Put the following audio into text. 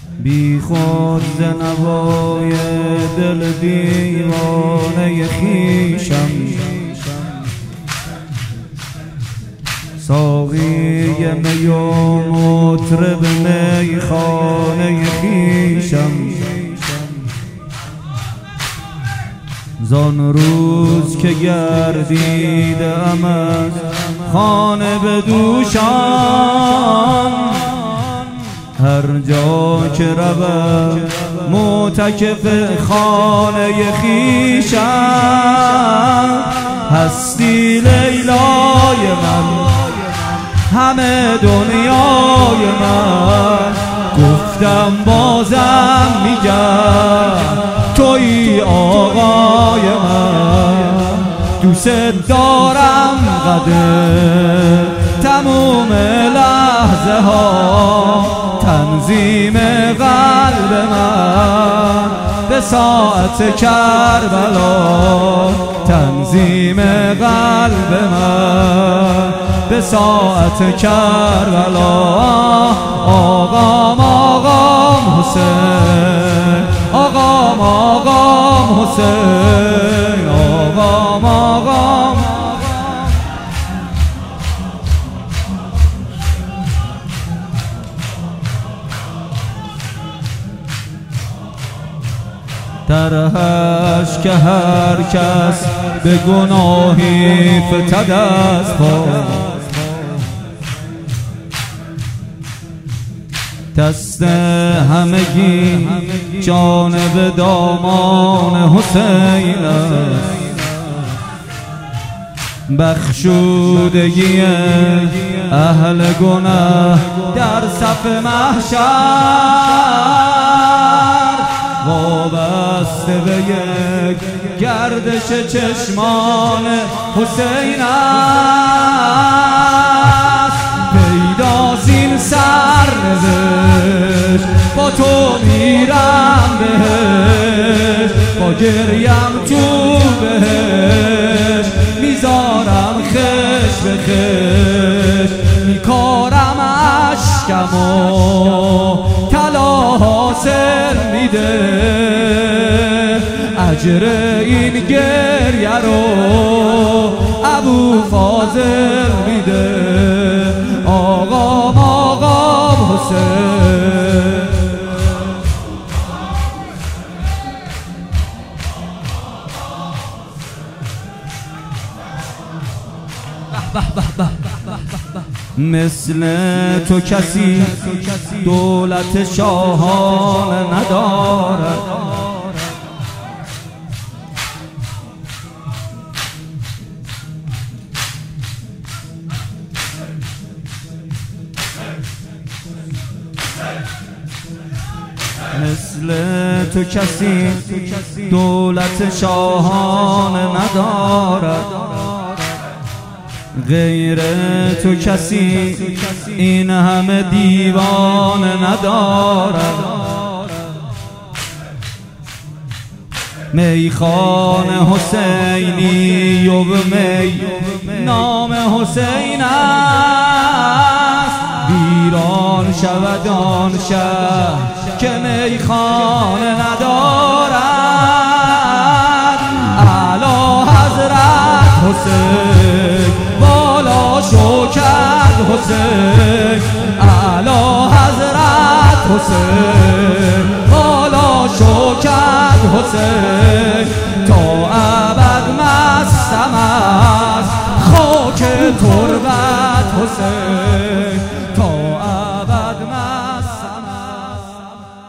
بی خود ز نوای دل دیوانه خویشم، ساقی می و مطرب میخانه خویشم. زان روز که گردیدم از خانه به دوشان، هر جا که روم معتکف خانه خویشم. هستی لیلای من، همه دنیای من، گفتم بازم میگم تویی آقای من. دوست دارم قدر تموم لحظه ها، تنظیم قلب من به ساعت کربلا، تنظیم قلب من به ساعت کربلا. آقام آقام حسین، آقام آقام حسین، آقام آقام. طرحش که هر کس به گناهی فتد از پا، دست همگی جانب دامان حسین است. بخشودگی اهل گناه در صف محشر، وابسته به یک گردش چشمان حسین است. پیداست این سرنوشت، با تو میرم بهش، با گریم تو بهش، میذارم خش به خش، میکارم عشقمو طلا حاصل میده، اجر این گریه رو ابو فاضل میده. آقام آقام حسین، مثل تو کسی دولت شاهانه ندارد، مثل تو کسی دولت شاهانه ندارد، غیر تو کسی این همه دیوانه ندارد. میخانه حسینی و می نام حسین است، ویران شود آن شهر که میخانه ندارد. اعلی حضرت حسین، بالا شوکت حسین، اعلی حضرت حسین، بالا شوکت حسین، تا